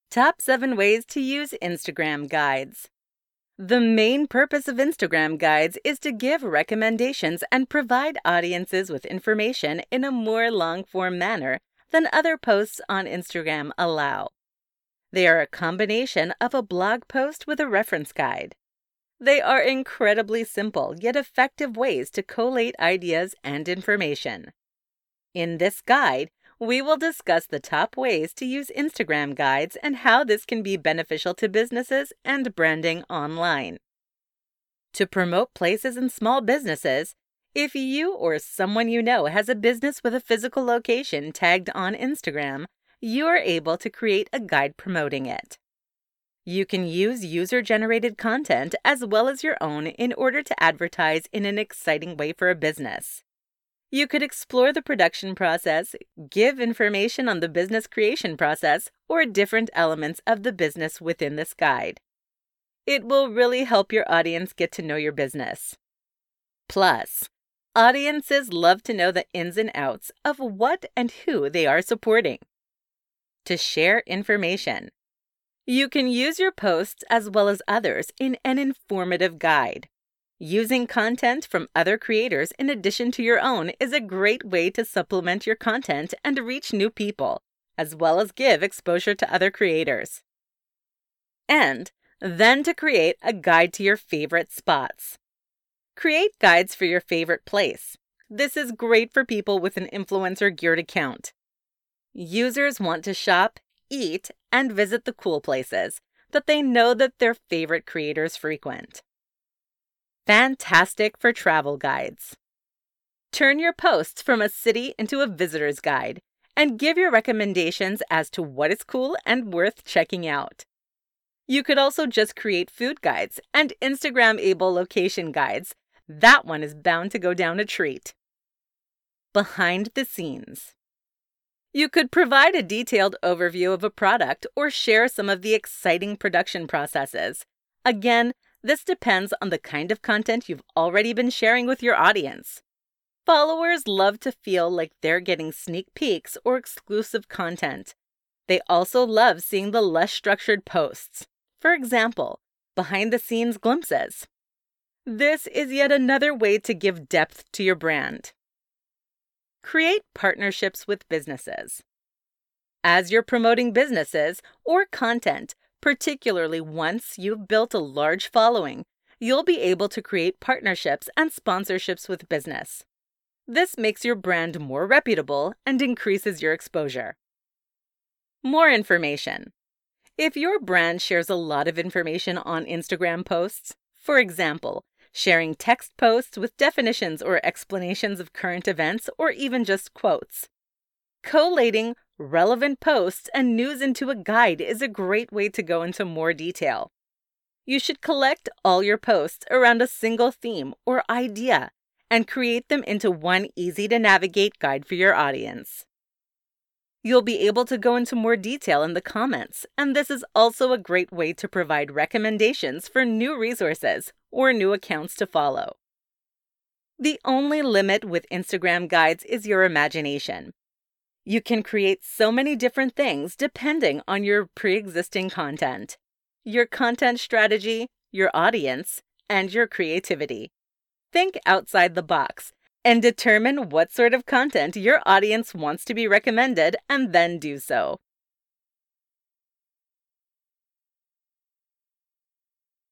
Top 7 ways to use Instagram guides. The main purpose of Instagram guides is to give recommendations and provide audiences with information in a more long-form manner than other posts on Instagram allow. They are a combination of a blog post with a reference guide. They are incredibly simple yet effective ways to collate ideas and information. In this guide, we will discuss the top ways to use Instagram guides and how this can be beneficial to businesses and branding online. To promote places and small businesses, if you or someone you know has a business with a physical location tagged on Instagram, you are able to create a guide promoting it. You can use user-generated content as well as your own in order to advertise in an exciting way for a business. You could explore the production process, give information on the business creation process, or different elements of the business within this guide. It will really help your audience get to know your business. Plus, audiences love to know the ins and outs of what and who they are supporting. To share information, you can use your posts as well as others in an informative guide. Using content from other creators in addition to your own is a great way to supplement your content and reach new people, as well as give exposure to other creators. And then to create a guide to your favorite spots. Create guides for your favorite place. This is great for people with an influencer-geared account. Users want to shop, eat, and visit the cool places that they know that their favorite creators frequent. Fantastic for travel guides. Turn your posts from a city into a visitor's guide and give your recommendations as to what is cool and worth checking out. You could also just create food guides and Instagram-able location guides. That one is bound to go down a treat. Behind the scenes. You could provide a detailed overview of a product or share some of the exciting production processes. Again, this depends on the kind of content you've already been sharing with your audience. Followers love to feel like they're getting sneak peeks or exclusive content. They also love seeing the less structured posts. For example, behind-the-scenes glimpses. This is yet another way to give depth to your brand. Create partnerships with businesses. As you're promoting businesses or content, particularly once you've built a large following, you'll be able to create partnerships and sponsorships with business. This makes your brand more reputable and increases your exposure. More information. If your brand shares a lot of information on Instagram posts, for example, sharing text posts with definitions or explanations of current events or even just quotes, collating relevant posts and news into a guide is a great way to go into more detail. You should collect all your posts around a single theme or idea and create them into one easy-to-navigate guide for your audience. You'll be able to go into more detail in the comments, and this is also a great way to provide recommendations for new resources or new accounts to follow. The only limit with Instagram guides is your imagination. You can create so many different things depending on your pre-existing content, your content strategy, your audience, and your creativity. Think outside the box and determine what sort of content your audience wants to be recommended and then do so.